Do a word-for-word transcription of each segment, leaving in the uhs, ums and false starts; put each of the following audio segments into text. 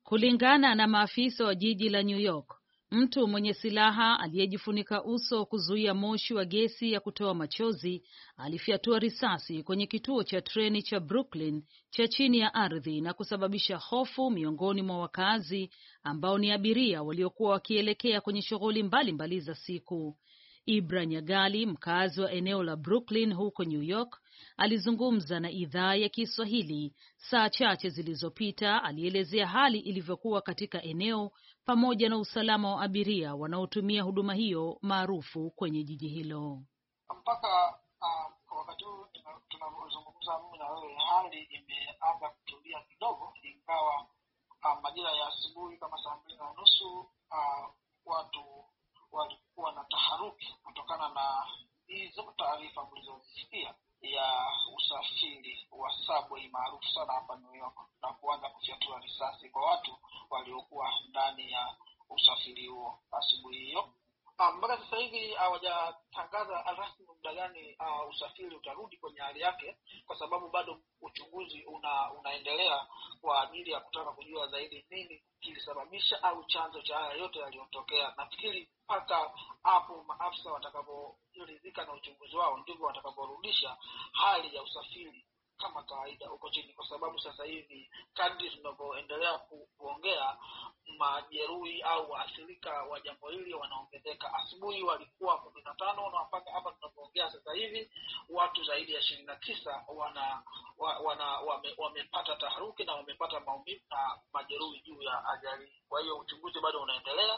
Kulingana na maafisa wa jiji la New York, mtu mwenye silaha aliyejifunika uso kuzuia moshi wa gesi ya kutoa machozi alifyatua risasi kwenye kituo cha treni cha Brooklyn cha chini ya ardhi na kusababisha hofu miongoni mwa wakazi ambao ni abiria waliokuwa wakielekea kwenye shughuli mbalimbali za siku. Ibra Nyagali, mkazi wa eneo la Brooklyn huko New York, alizungumza na idhaa ya Kiswahili saa chache zilizopita. Alielezea hali ilivyokuwa katika eneo pamoja na usalama wa abiria wanaotumia huduma hiyo maarufu kwenye jiji hilo. Mpaka uh, kwa wakati huu tunazungumza mimi na wewe, hali imeanza kutulia kidogo, ingawa uh, majira ya asubuhi kama saa mbili na nusu uh, watu walikuwa na taharuki kutokana na hizo taarifa mlizosikia ya usafiri wa subway maarufu sana hapa New York, na kuanza kufyatua risasi kwa watu waliokuwa ndani ya usafiri huo asubuhi hiyo. Mpaka sasa hivi hawajatangaza rasmi muda gani uh, usafiri utarudi kwenye hali yake, kwa sababu bado uchunguzi una, unaendelea kwa ajili ya kutaka kujua zaidi nini kilisababisha au chanzo cha haya yote yaliyotokea. Nafikiri mpaka hapo maafisa watakaporidhika na uchunguzi wao ndivyo watakaporudisha hali ya usafiri kama kawaida huko chini, kwa sababu sasa hivi kadri tunavyoendelea ku, kuongea majeruhi au waathirika wa jambo hili wanaongezeka. Asubuhi walikuwa kumi na tano na mpaka hapa tunapoongea sasa hivi watu zaidi ya ishirini na tisa wana, wana wame, wamepata taharuki na wamepata maumivu na majeruhi juu ya ajali. Kwa hiyo uchunguzi bado unaendelea.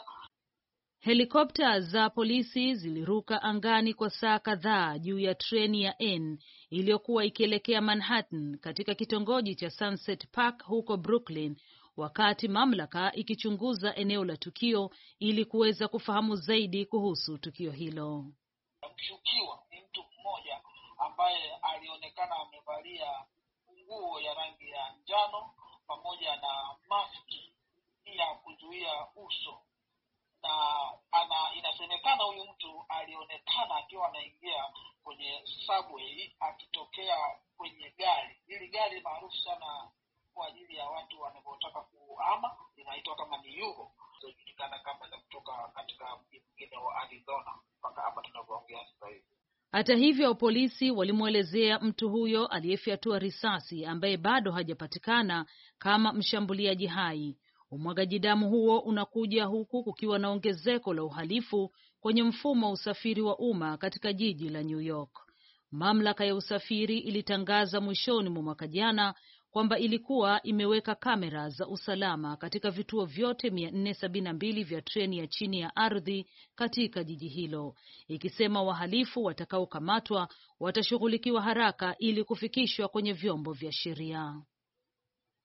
Helikopta za polisi ziliruka angani kwa saa kadhaa juu ya treni ya N iliyokuwa ikielekea Manhattan katika kitongoji cha Sunset Park huko Brooklyn, wakati mamlaka ikichunguza eneo la tukio ili kuweza kufahamu zaidi kuhusu tukio hilo. Mshukiwa ni mtu mmoja ambaye alionekana amevalia nguo ya rangi ya njano pamoja na maski ya kuzuia uso, na ana inasemekana huyu mtu alionekana akiwa anaingia kwenye subway akitokea kwenye gari. Hili gari maarufu sana kwa ajili ya watu wanapotaka kuhama, inaitwa kama ni Yugo, inajulikana kama za kutoka katika mji mwingine wa Arizona mpaka hapa tunavyoongea sasa hivi. Hata hivyo, polisi walimuelezea mtu huyo aliyefyatua risasi ambaye bado hajapatikana kama mshambuliaji hai. Umwagaji damu huo unakuja huku kukiwa na ongezeko la uhalifu kwenye mfumo wa usafiri wa umma katika jiji la New York. Mamlaka ya usafiri ilitangaza mwishoni mwa mwaka jana kwamba ilikuwa imeweka kamera za usalama katika vituo vyote mia nne sabini na mbili vya treni ya chini ya ardhi katika jiji hilo, ikisema wahalifu watakaokamatwa watashughulikiwa haraka ili kufikishwa kwenye vyombo vya sheria.